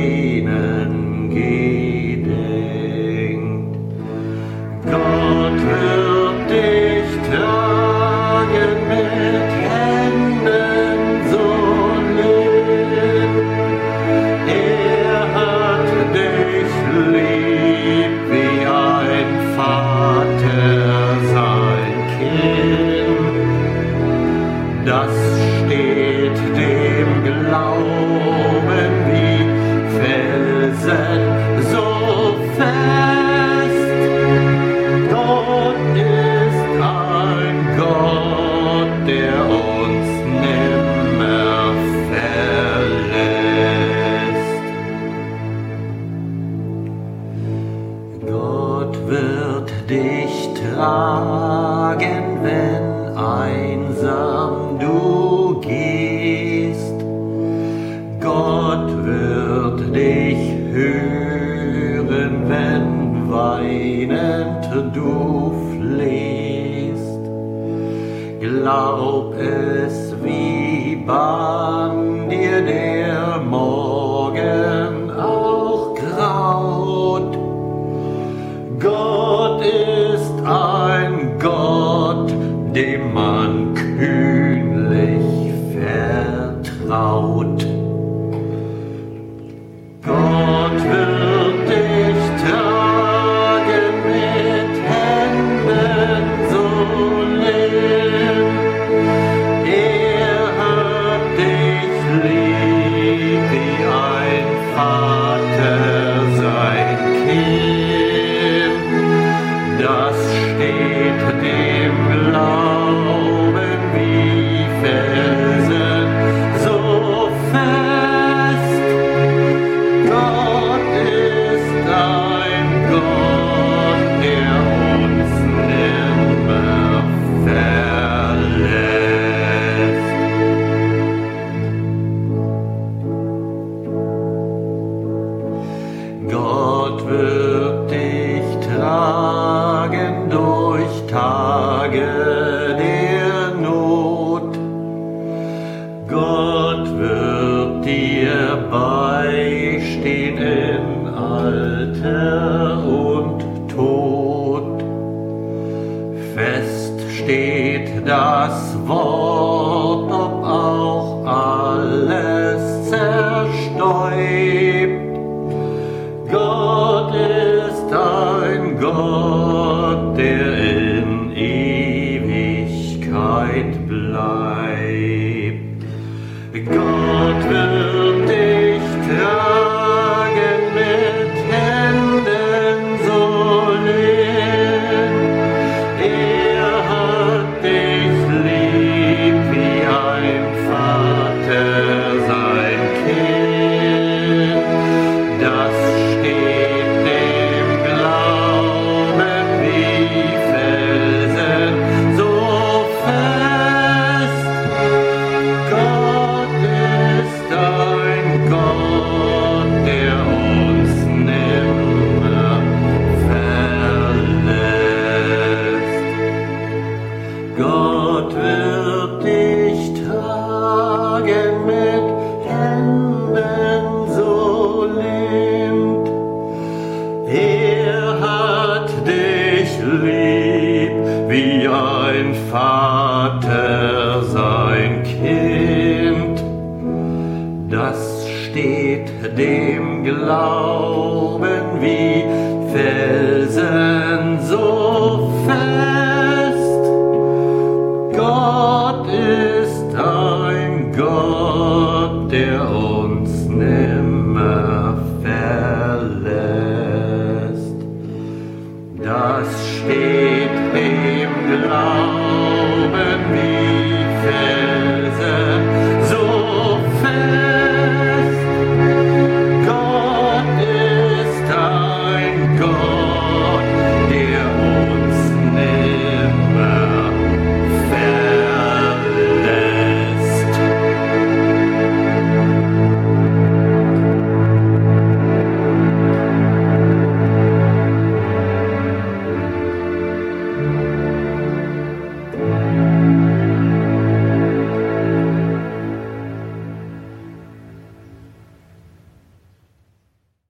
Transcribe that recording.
Seinen gedenkt. Gott wird dich tragen mit Händen so lieb. Er hat dich lieb wie ein Vater sein Kind. Das steht dem Glauben wie Felsen so fest. Gott ist ein Gott, der uns nimmer verlässt. Gott wird dich tragen, wenn einsam du gehst. Gott wird dich hören, wenn weinend du flehst. Glaub es, wie bang dir der Morgen auch graut. Gott ist ein Gott, dem man kühnlich vertraut. Gott wird dich tragen mit Händen so lieb. Er hat dich lieb wie ein Vater sein Kind. Das steht dem Glauben wie Felsen so fest. Gott ist ein Gott, der uns nimmer verlässt. Gott wird dich tragen durch Tage der Not. Gott wird dir beistehen in Alter und Tod. Fest steht das Wort, ob auch alles zerstäubt. Gott ist ein Gott, der in Ewigkeit bleibt. Gott wird dich tragen mit Händen so lieb. Er hat dich lieb wie ein Vater sein Kind. Das steht dem Glauben wie Felsen so fest. Gott ist ein Gott, der uns nimmer verlässt. Gott wird dich tragen mit Händen so lieb. Er hat dich lieb wie ein Vater sein Kind. Das steht dem Glauben wie Felsen so fest. Gott ist ein Gott, der uns nimmer